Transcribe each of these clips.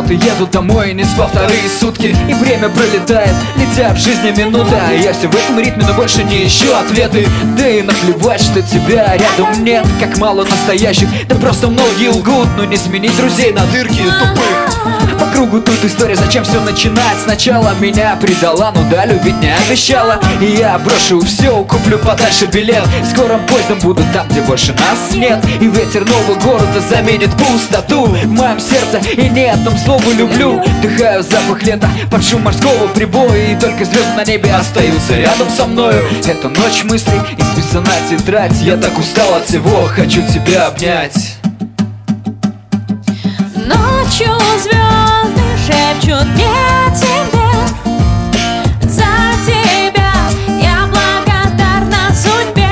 самолеты едут домой, не спал вторые сутки. И время пролетает, летят в жизни минуты. А я все в этом ритме, но больше не ищу ответы. Да и наплевать, что тебя рядом нет. Как мало настоящих, да просто многие лгут. Но не сменить друзей на дырки тупых. По кругу тут история, зачем все начинать? Сначала меня предала, ну да, любить не обещала. И я брошу все, куплю подальше билет. Скорым поездом буду там, где больше нас нет. И ветер нового города заменит пустоту в моем сердце, и не одном слову люблю. Вдыхаю запах лета под шум морского прибоя. И только звезды на небе остаются рядом со мною. Это ночь мыслей, исписана тетрадь. Я так устал от всего, хочу тебя обнять. Ночью звезды шепчут мне тебе. За тебя я благодарна судьбе.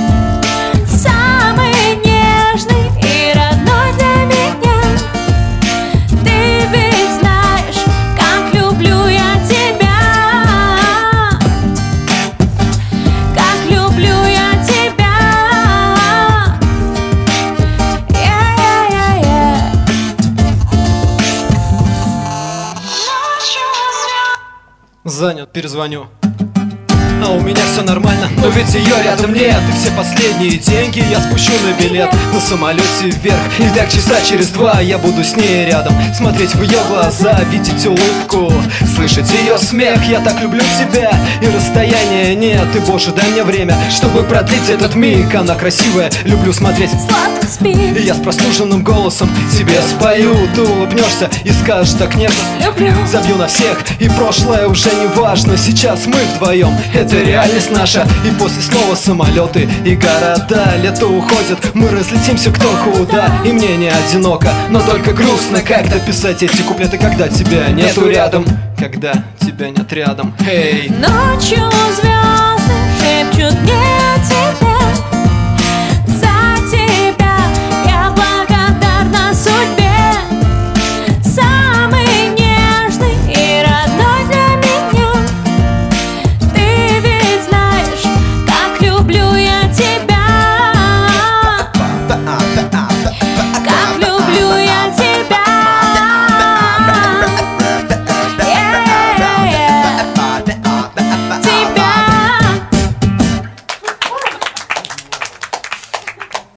Самый нежный и родной для меня. Ты ведь знаешь, как люблю я тебя. Как люблю я тебя. Занят, перезвоню. А у меня все нормально, но ведь ее рядом нет. И все последние деньги я спущу на билет на самолете вверх. И так часа через 2 я буду с ней рядом. Смотреть в ее глаза, видеть улыбку, слышать ее смех. Я так люблю тебя, и расстояния нет. И боже, дай мне время, чтобы продлить этот миг. Она красивая, люблю смотреть. Сладко спи. И я с простуженным голосом тебе спою. Ты улыбнешься и скажешь так нежно: люблю. Забью на всех, и прошлое уже не важно. Сейчас мы вдвоем, это реальность наша. И после слова самолеты и города. Лето уходит, мы разлетимся кто куда. И мне не одиноко, но только грустно как-то писать эти куплеты, когда тебя нету рядом. Когда тебя нет рядом. Эй. Ночью звезды шепчут мне